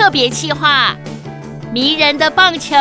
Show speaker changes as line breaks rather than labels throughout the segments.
特别企划，迷人的棒球。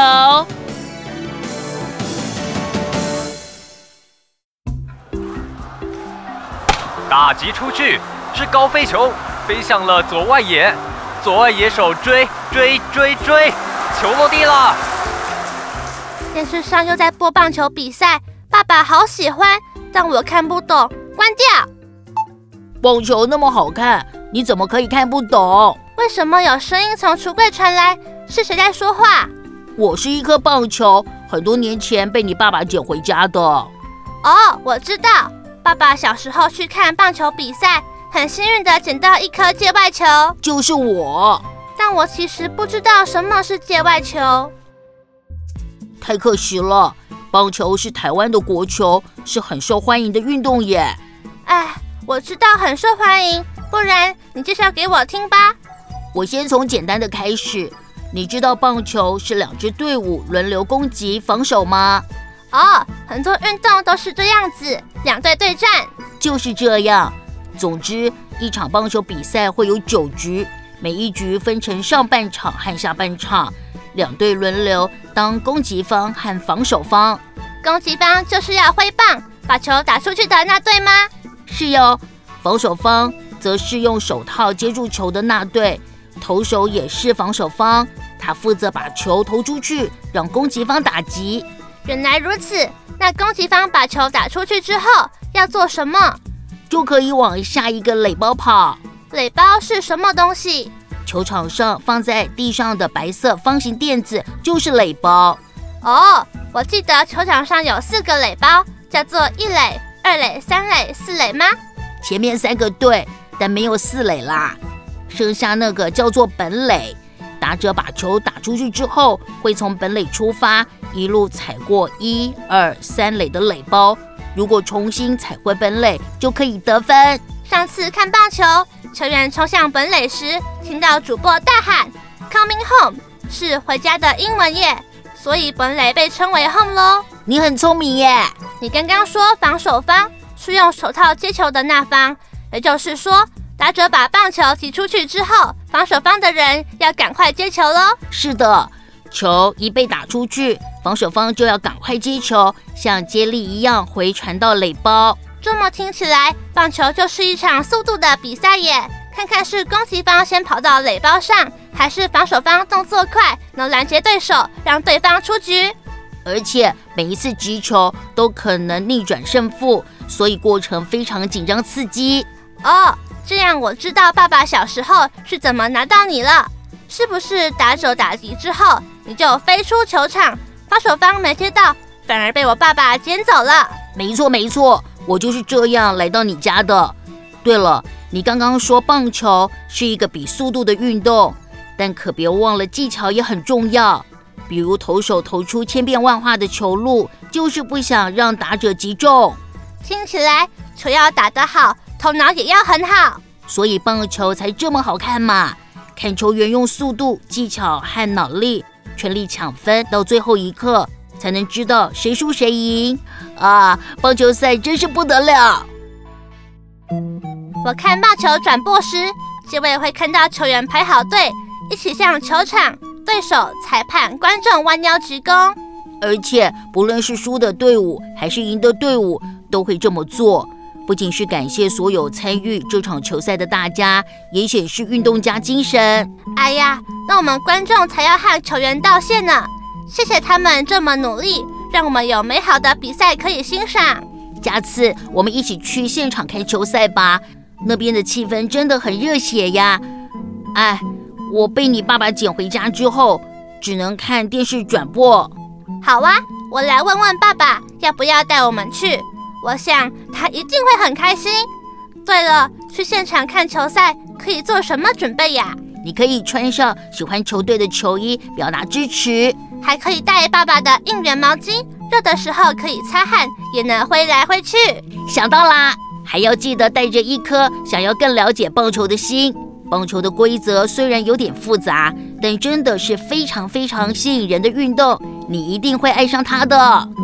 打击出去，是高飞球，飞向了左外野，左外野手追，球落地了。
电视上又在播棒球比赛，爸爸好喜欢，但我看不懂，关掉。
棒球那么好看，你怎么可以看不懂？
为什么有声音从橱柜传来？是谁在说话？
我是一颗棒球，很多年前被你爸爸捡回家的。
哦，我知道，爸爸小时候去看棒球比赛，很幸运的捡到一颗界外球。
就是我。
但我其实不知道什么是界外球。
太可惜了，棒球是台湾的国球，是很受欢迎的运动耶。
哎，我知道很受欢迎，不然你介绍给我听吧。
我先从简单的开始。你知道棒球是2支队伍轮流攻击防守吗？
哦，很多运动都是这样子，2队对战。
就是这样。总之，一场棒球比赛会有9局，每一局分成上半场和下半场，2队轮流当攻击方和防守方。
攻击方就是要挥棒把球打出去的那队吗？
是哟。防守方则是用手套接住球的那队，投手也是防守方，他负责把球投出去，让攻击方打击。
原来如此，那攻击方把球打出去之后要做什么？
就可以往下一个垒包跑。
垒包是什么东西？
球场上放在地上的白色方形垫子就是垒包。
哦，我记得球场上有4个垒包，叫做1垒、2垒、3垒、4垒吗？
前面3个对，但没有4垒啦。剩下那个叫做本垒，打者把球打出去之后，会从本垒出发，一路踩过1、2、3垒的垒包。如果重新踩回本垒，就可以得分。
上次看棒球，球员冲向本垒时，听到主播大喊 "Coming home" 是回家的英文耶，所以本垒被称为 home 咯。
你很聪明耶。
你刚刚说防守方是用手套接球的那方，也就是说，打者把棒球击出去之后，防守方的人要赶快接球咯。
是的，球一被打出去，防守方就要赶快接球，像接力一样回传到垒包。
这么听起来，棒球就是一场速度的比赛耶。看看是攻击方先跑到垒包上，还是防守方动作快，能拦截对手，让对方出局。
而且每一次击球都可能逆转胜负，所以过程非常紧张刺激。
哦，这样我知道爸爸小时候是怎么拿到你了。是不是打者打击之后，你就飞出球场，防守方没接到，反而被我爸爸捡走了？
没错，我就是这样来到你家的。对了，你刚刚说棒球是一个比速度的运动，但可别忘了技巧也很重要。比如投手投出千变万化的球路，就是不想让打者击中。
听起来球要打得好，头脑也要很好，
所以棒球才这么好看嘛。看球员用速度、技巧和脑力全力抢分，到最后一刻才能知道谁输谁赢啊！棒球赛真是不得了。
我看棒球转播时，结尾会看到球员排好队，一起向球场、对手、裁判、观众弯腰鞠躬。
而且不论是输的队伍还是赢的队伍，都会这么做。不仅是感谢所有参与这场球赛的大家，也显示运动家精神。
哎呀，那我们观众才要和球员道谢呢，谢谢他们这么努力，让我们有美好的比赛可以欣赏。
下次我们一起去现场看球赛吧，那边的气氛真的很热血呀。哎，我被你爸爸捡回家之后，只能看电视转播。
好啊，我来问问爸爸要不要带我们去，我想他一定会很开心。对了，去现场看球赛可以做什么准备呀？
你可以穿上喜欢球队的球衣，表达支持。
还可以带爸爸的应援毛巾，热的时候可以擦汗，也能挥来挥去。
想到啦，还要记得带着一颗想要更了解棒球的心。棒球的规则虽然有点复杂，但真的是非常非常吸引人的运动，你一定会爱上它的。